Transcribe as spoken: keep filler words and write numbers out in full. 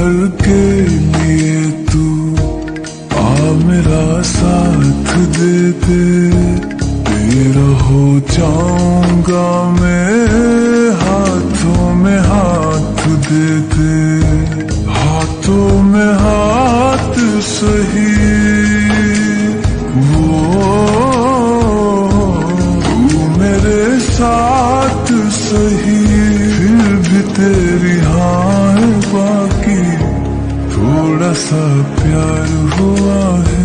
भर के लिए तू आ मेरा साथ दे दे, तेरा हो जाऊंगा मैं, हाथों में हाथ दे दे, हाथों में हाथ सही वो तू मेरे साथ सही, फिर भी तेरी हाँ है बाकी, थोड़ा सा प्यार हुआ है।